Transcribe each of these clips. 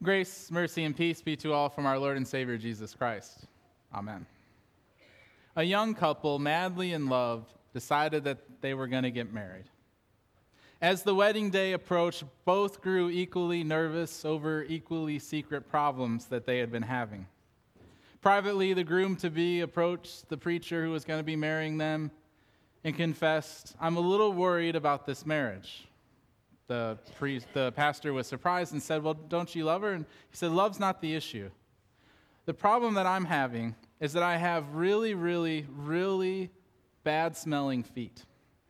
Grace, mercy, and peace be to all from our Lord and Savior Jesus Christ. Amen. A young couple, madly in love, decided that they were going to get married. As the wedding day approached, both grew equally nervous over equally secret problems that they had been having. Privately, the groom-to-be approached the preacher who was going to be marrying them and confessed, "I'm a little worried about this marriage." The pastor was surprised and said, "Well, don't you love her?" And he said, "Love's not the issue. The problem that I'm having is that I have really, really, really bad-smelling feet."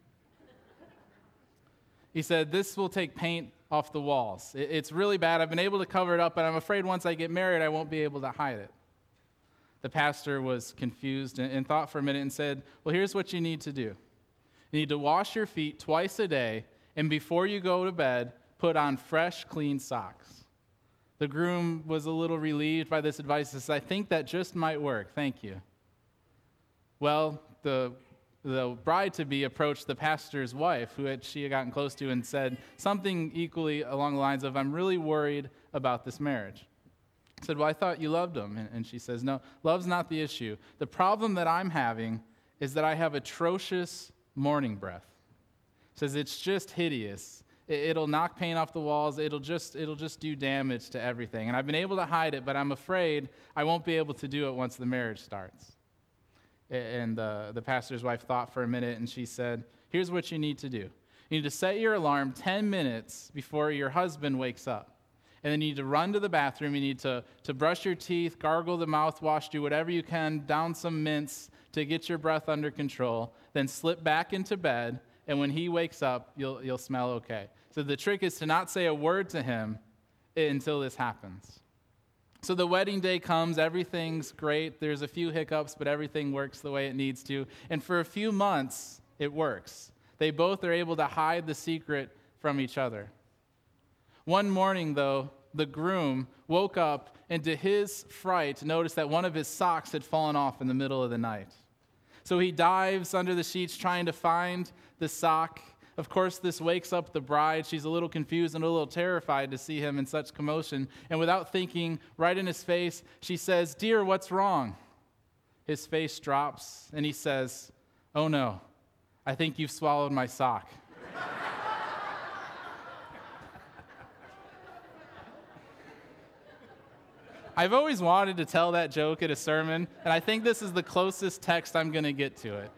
He said, "This will take paint off the walls. It's really bad. I've been able to cover it up, but I'm afraid once I get married, I won't be able to hide it." The pastor was confused and thought for a minute and said, "Well, here's what you need to do. You need to wash your feet twice a day, and before you go to bed, put on fresh, clean socks." The groom was a little relieved by this advice. He said, "I think that just might work. Thank you." Well, the bride-to-be approached the pastor's wife, who she had gotten close to, and said something equally along the lines of, "I'm really worried about this marriage." He said, "Well, I thought you loved him." And she says, "No, love's not the issue. The problem that I'm having is that I have atrocious morning breath." Says it's just hideous. It'll knock paint off the walls. It'll just do damage to everything. And I've been able to hide it, but I'm afraid I won't be able to do it once the marriage starts. And the pastor's wife thought for a minute, and she said, "Here's what you need to do. You need to set your alarm 10 minutes before your husband wakes up. And then you need to run to the bathroom. You need to brush your teeth, gargle the mouthwash, do whatever you can, down some mints to get your breath under control. Then slip back into bed. And when he wakes up, you'll smell okay." So the trick is to not say a word to him until this happens. So the wedding day comes, everything's great. There's a few hiccups, but everything works the way it needs to. And for a few months, it works. They both are able to hide the secret from each other. One morning, though, the groom woke up and to his fright noticed that one of his socks had fallen off in the middle of the night. So he dives under the sheets trying to find the sock. Of course, this wakes up the bride. She's a little confused and a little terrified to see him in such commotion. And without thinking, right in his face, she says, "Dear, what's wrong?" His face drops and he says, "Oh no, I think you've swallowed my sock." I've always wanted to tell that joke at a sermon, and I think this is the closest text I'm going to get to it.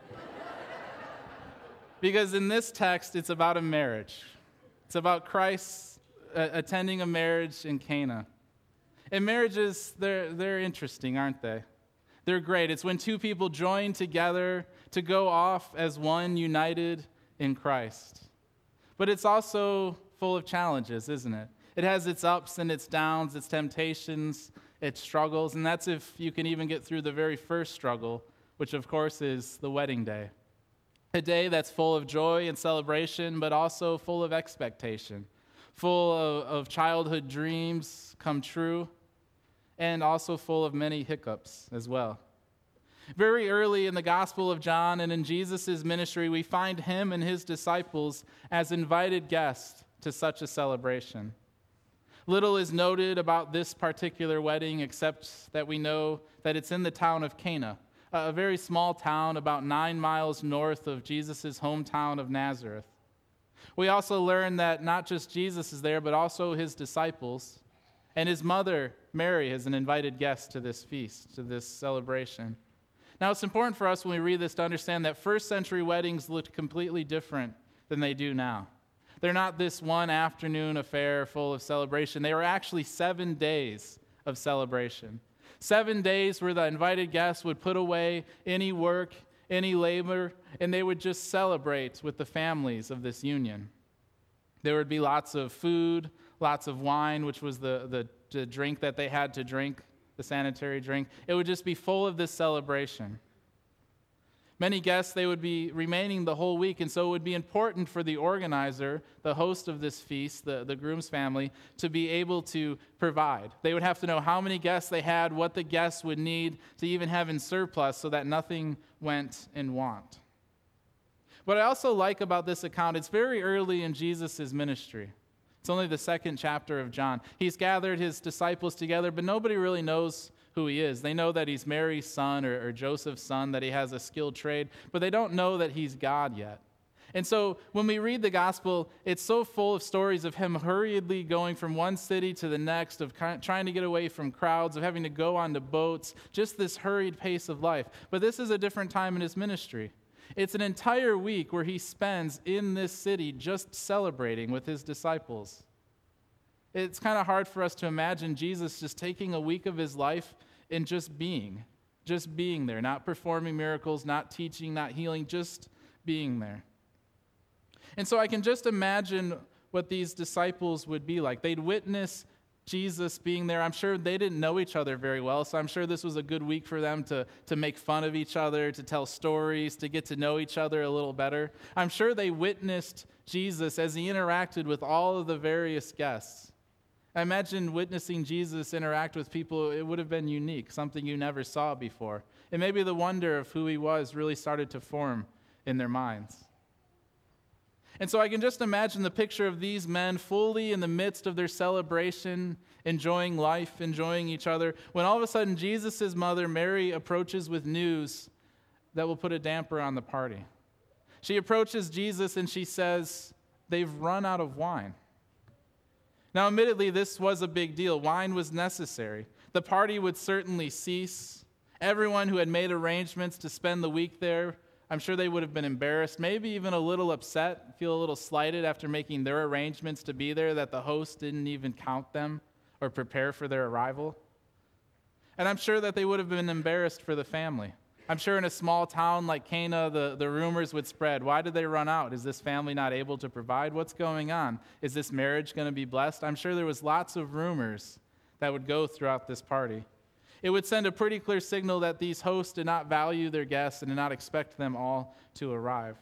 Because in this text, it's about a marriage. It's about Christ attending a marriage in Cana. And marriages, they're interesting, aren't they? They're great. It's when two people join together to go off as one, united in Christ. But it's also full of challenges, isn't it? It has its ups and its downs, its temptations, its struggles, and that's if you can even get through the very first struggle, which of course is the wedding day. A day that's full of joy and celebration, but also full of expectation, full of childhood dreams come true, and also full of many hiccups as well. Very early in the Gospel of John and in Jesus' ministry, we find him and his disciples as invited guests to such a celebration. Little is noted about this particular wedding except that we know that it's in the town of Cana, a very small town about 9 miles north of Jesus' hometown of Nazareth. We also learn that not just Jesus is there, but also his disciples, and his mother, Mary, is an invited guest to this feast, to this celebration. Now, it's important for us when we read this to understand that first century weddings looked completely different than they do now. They're not this one afternoon affair full of celebration. They were actually 7 days of celebration. 7 days where the invited guests would put away any work, any labor, and they would just celebrate with the families of this union. There would be lots of food, lots of wine, which was the drink that they had to drink, the sanitary drink. It would just be full of this celebration. Many guests, they would be remaining the whole week, and so it would be important for the organizer, the host of this feast, the groom's family, to be able to provide. They would have to know how many guests they had, what the guests would need to even have in surplus so that nothing went in want. What I also like about this account, it's very early in Jesus' ministry. It's only the second chapter of John. He's gathered his disciples together, but nobody really knows who he is. They know that he's Mary's son or Joseph's son, that he has a skilled trade, but they don't know that he's God yet. And so when we read the gospel, it's so full of stories of him hurriedly going from one city to the next, of trying to get away from crowds, of having to go onto boats, just this hurried pace of life. But this is a different time in his ministry. It's an entire week where he spends in this city just celebrating with his disciples. It's kind of hard for us to imagine Jesus just taking a week of his life and just being there, not performing miracles, not teaching, not healing, just being there. And so I can just imagine what these disciples would be like. They'd witness Jesus being there. I'm sure they didn't know each other very well, so I'm sure this was a good week for them to make fun of each other, to tell stories, to get to know each other a little better. I'm sure they witnessed Jesus as he interacted with all of the various guests. I imagine witnessing Jesus interact with people, it would have been unique, something you never saw before. And maybe the wonder of who he was really started to form in their minds. And so I can just imagine the picture of these men fully in the midst of their celebration, enjoying life, enjoying each other, when all of a sudden Jesus' mother, Mary, approaches with news that will put a damper on the party. She approaches Jesus and she says, "They've run out of wine." Now, admittedly, this was a big deal. Wine was necessary. The party would certainly cease. Everyone who had made arrangements to spend the week there, I'm sure they would have been embarrassed, maybe even a little upset, feel a little slighted after making their arrangements to be there, that the host didn't even count them or prepare for their arrival. And I'm sure that they would have been embarrassed for the family. I'm sure in a small town like Cana, the rumors would spread. Why did they run out? Is this family not able to provide? What's going on? Is this marriage going to be blessed? I'm sure there was lots of rumors that would go throughout this party. It would send a pretty clear signal that these hosts did not value their guests and did not expect them all to arrive.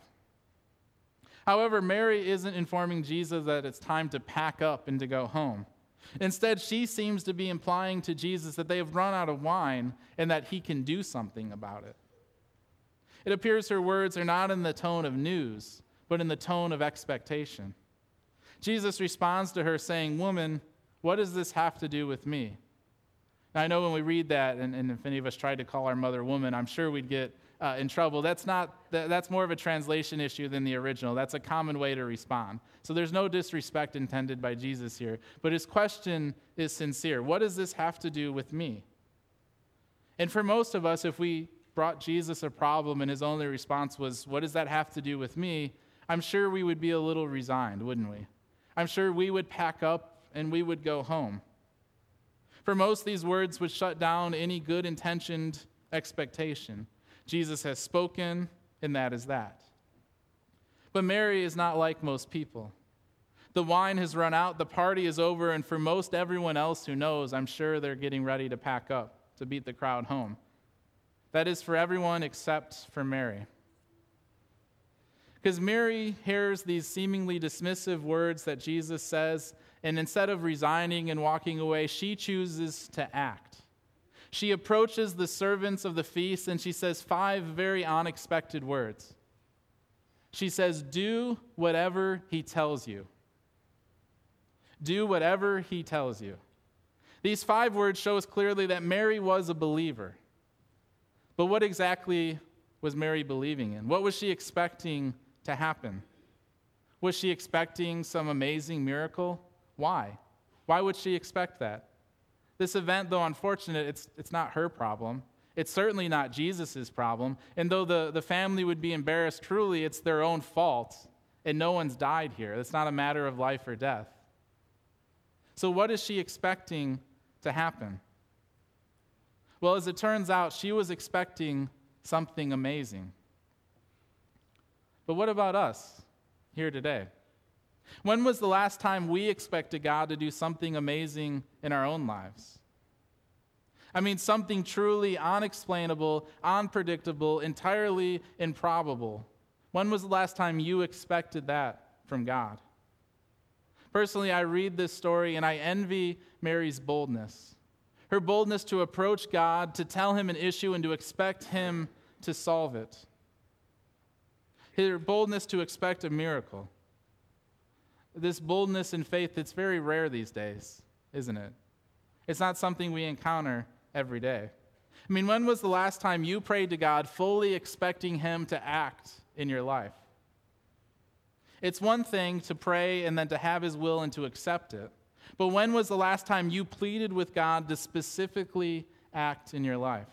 However, Mary isn't informing Jesus that it's time to pack up and to go home. Instead, she seems to be implying to Jesus that they have run out of wine and that he can do something about it. It appears her words are not in the tone of news, but in the tone of expectation. Jesus responds to her saying, "Woman, what does this have to do with me?" Now, I know when we read that, and if any of us tried to call our mother woman, I'm sure we'd get in trouble. That's more of a translation issue than the original. That's a common way to respond. So there's no disrespect intended by Jesus here. But his question is sincere. What does this have to do with me? And for most of us, if we brought Jesus a problem and his only response was, "What does that have to do with me?" I'm sure we would be a little resigned, wouldn't we? I'm sure we would pack up and we would go home. For most, these words would shut down any good-intentioned expectation. Jesus has spoken, and that is that. But Mary is not like most people. The wine has run out, the party is over, and for most everyone else who knows, I'm sure they're getting ready to pack up, to beat the crowd home. That is for everyone except for Mary. Because Mary hears these seemingly dismissive words that Jesus says, and instead of resigning and walking away, she chooses to act. She approaches the servants of the feast and she says 5 very unexpected words. She says, "Do whatever he tells you." Do whatever he tells you. These 5 words show us clearly that Mary was a believer. But what exactly was Mary believing in? What was she expecting to happen? Was she expecting some amazing miracle? Why? Why would she expect that? This event, though unfortunate, it's not her problem. It's certainly not Jesus' problem. And though the family would be embarrassed, truly it's their own fault, and no one's died here. It's not a matter of life or death. So what is she expecting to happen? Well, as it turns out, she was expecting something amazing. But what about us here today? When was the last time we expected God to do something amazing in our own lives? I mean, something truly unexplainable, unpredictable, entirely improbable. When was the last time you expected that from God? Personally, I read this story and I envy Mary's boldness. Her boldness to approach God, to tell him an issue, and to expect him to solve it. Her boldness to expect a miracle. this boldness and faith, it's very rare these days, isn't it? It's not something we encounter every day. I mean, when was the last time you prayed to God fully expecting him to act in your life? It's one thing to pray and then to have his will and to accept it. But when was the last time you pleaded with God to specifically act in your life?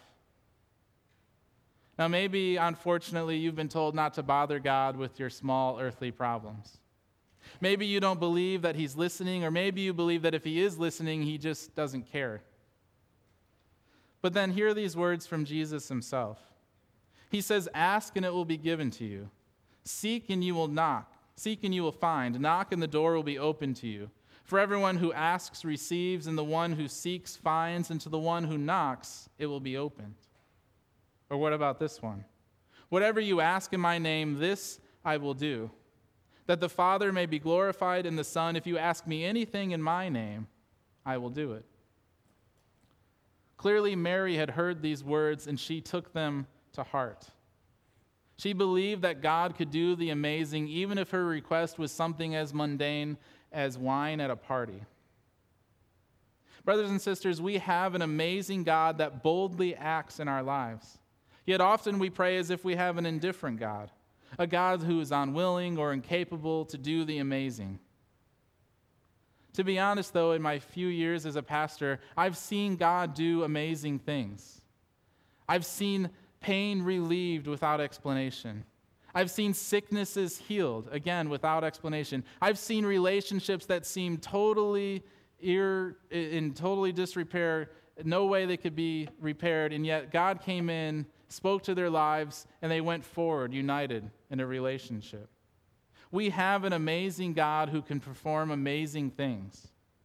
Now, maybe, unfortunately, you've been told not to bother God with your small earthly problems. Maybe you don't believe that he's listening, or maybe you believe that if he is listening, he just doesn't care. But then hear these words from Jesus himself. He says, "Ask and it will be given to you. Seek and you will knock. Seek and you will find. Knock and the door will be opened to you. For everyone who asks receives, and the one who seeks finds, and to the one who knocks it will be opened." Or what about this one? "Whatever you ask in my name, this I will do, that the Father may be glorified in the Son. If you ask me anything in my name, I will do it." Clearly, Mary had heard these words, and she took them to heart. She believed that God could do the amazing, even if her request was something as mundane as wine at a party. Brothers and sisters, we have an amazing God that boldly acts in our lives. Yet often we pray as if we have an indifferent God, a God who is unwilling or incapable to do the amazing. To be honest, though, in my few years as a pastor, I've seen God do amazing things. I've seen pain relieved without explanation. I've seen sicknesses healed, again, without explanation. I've seen relationships that seem totally in totally disrepair, no way they could be repaired, and yet God came in, spoke to their lives, and they went forward, united in a relationship. We have an amazing God who can perform amazing things.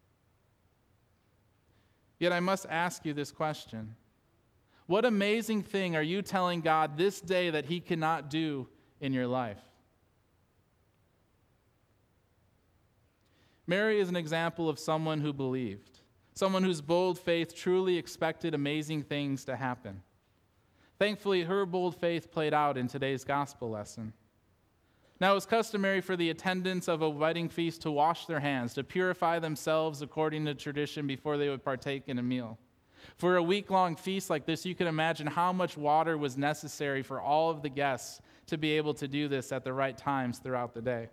Yet I must ask you this question. What amazing thing are you telling God this day that he cannot do in your life? Mary is an example of someone who believed, someone whose bold faith truly expected amazing things to happen. Thankfully, her bold faith played out in today's gospel lesson. Now, it was customary for the attendants of a wedding feast to wash their hands, to purify themselves according to tradition before they would partake in a meal. For a week-long feast like this, you can imagine how much water was necessary for all of the guests to be able to do this at the right times throughout the day.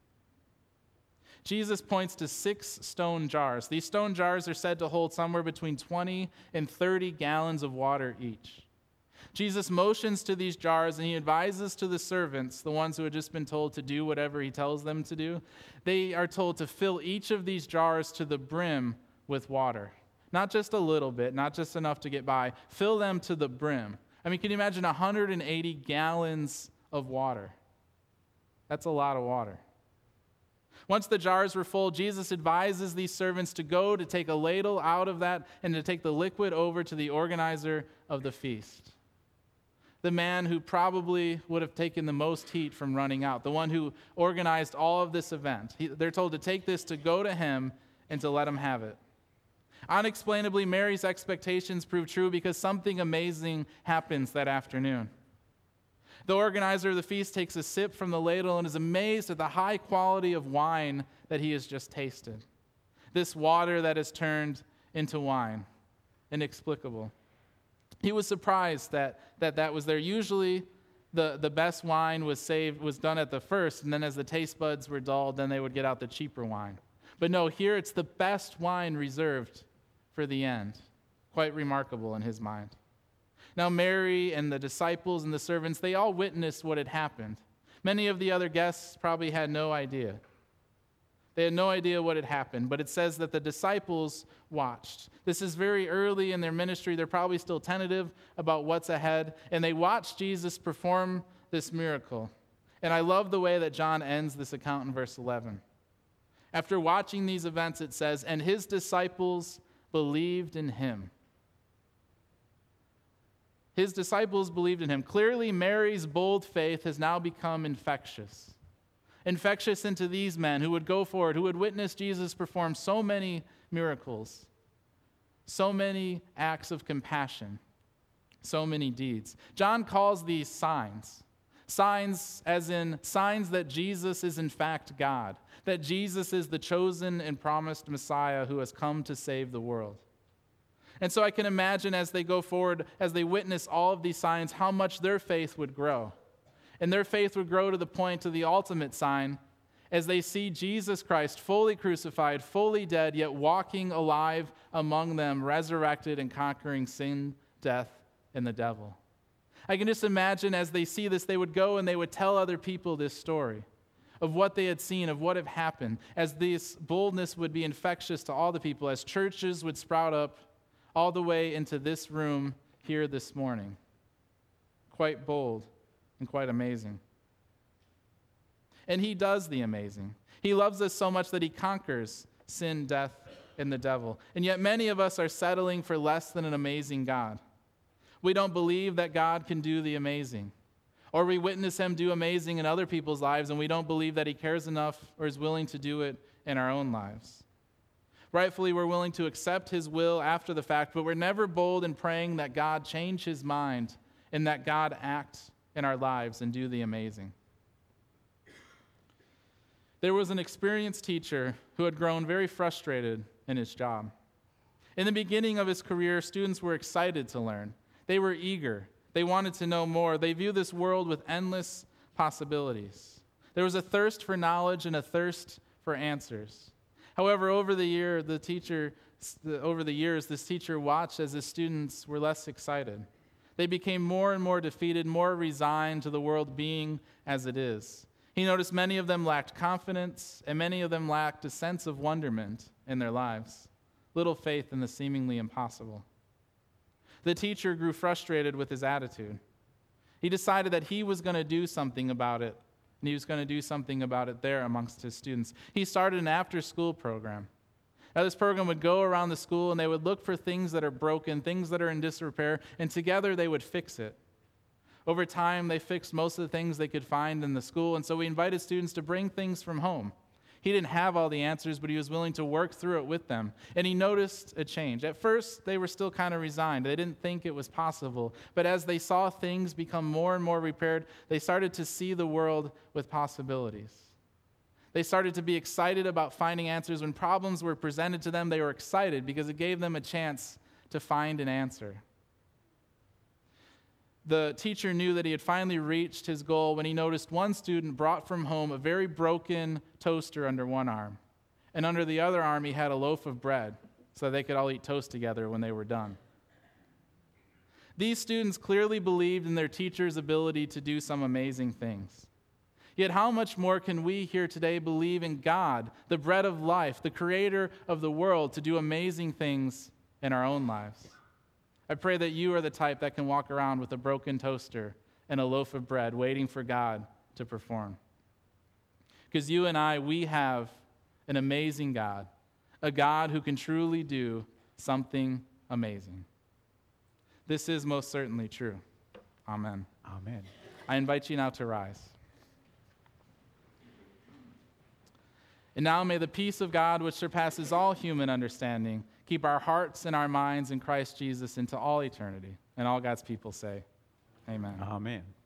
Jesus points to 6 stone jars. These stone jars are said to hold somewhere between 20 and 30 gallons of water each. Jesus motions to these jars, and he advises to the servants, the ones who had just been told to do whatever he tells them to do, they are told to fill each of these jars to the brim with water. Not just a little bit, not just enough to get by. Fill them to the brim. I mean, can you imagine 180 gallons of water? That's a lot of water. Once the jars were full, Jesus advises these servants to go to take a ladle out of that and to take the liquid over to the organizer of the feast. The man who probably would have taken the most heat from running out, the one who organized all of this event. They're told to take this, to go to him, and to let him have it. Unexplainably, Mary's expectations prove true because something amazing happens that afternoon. The organizer of the feast takes a sip from the ladle and is amazed at the high quality of wine that he has just tasted. This water that has turned into wine. Inexplicable. He was surprised that was there. Usually, the best wine was done at the first, and then as the taste buds were dulled, then they would get out the cheaper wine. But no, here it's the best wine reserved for the end. Quite remarkable in his mind. Now, Mary and the disciples and the servants, they all witnessed what had happened. Many of the other guests probably had no idea. They had no idea what had happened, but it says that the disciples watched. This is very early in their ministry. They're probably still tentative about what's ahead, and they watched Jesus perform this miracle. And I love the way that John ends this account in verse 11. After watching these events, it says, "And his disciples believed in him." His disciples believed in him. Clearly, Mary's bold faith has now become infectious. Infectious into these men who would go forward, who would witness Jesus perform so many miracles, so many acts of compassion, so many deeds. John calls these signs. Signs as in signs that Jesus is in fact God, that Jesus is the chosen and promised Messiah who has come to save the world. And so I can imagine as they go forward, as they witness all of these signs, how much their faith would grow. And their faith would grow to the point of the ultimate sign, as they see Jesus Christ fully crucified, fully dead, yet walking alive among them, resurrected and conquering sin, death, and the devil. I can just imagine as they see this, they would go and they would tell other people this story of what they had seen, of what had happened, as this boldness would be infectious to all the people, as churches would sprout up all the way into this room here this morning. Quite bold and quite amazing. And he does the amazing. He loves us so much that he conquers sin, death, and the devil. And yet many of us are settling for less than an amazing God. We don't believe that God can do the amazing. Or we witness him do amazing in other people's lives, and we don't believe that he cares enough or is willing to do it in our own lives. Rightfully, we're willing to accept his will after the fact, but we're never bold in praying that God change his mind and that God act in our lives and do the amazing. There was an experienced teacher who had grown very frustrated in his job. In the beginning of his career, students were excited to learn. They were eager. They wanted to know more. They viewed this world with endless possibilities. There was a thirst for knowledge and a thirst for answers. However, over the years, this teacher watched as his students were less excited. They became more and more defeated, more resigned to the world being as it is. He noticed many of them lacked confidence, and many of them lacked a sense of wonderment in their lives, little faith in the seemingly impossible. The teacher grew frustrated with his attitude. He decided that he was going to do something about it, and he was going to do something about it there amongst his students. He started an after-school program. Now, this program would go around the school, and they would look for things that are broken, things that are in disrepair, and together they would fix it. Over time, they fixed most of the things they could find in the school, and so we invited students to bring things from home. He didn't have all the answers, but he was willing to work through it with them. And he noticed a change. At first, they were still kind of resigned. They didn't think it was possible. But as they saw things become more and more repaired, they started to see the world with possibilities. They started to be excited about finding answers. When problems were presented to them, they were excited because it gave them a chance to find an answer. The teacher knew that he had finally reached his goal when he noticed one student brought from home a very broken toaster under one arm. And under the other arm, he had a loaf of bread so they could all eat toast together when they were done. These students clearly believed in their teacher's ability to do some amazing things. Yet how much more can we here today believe in God, the bread of life, the creator of the world, to do amazing things in our own lives? I pray that you are the type that can walk around with a broken toaster and a loaf of bread waiting for God to perform. Because you and I, we have an amazing God, a God who can truly do something amazing. This is most certainly true. Amen. Amen. I invite you now to rise. And now may the peace of God, which surpasses all human understanding, keep our hearts and our minds in Christ Jesus into all eternity. And all God's people say, amen. Amen.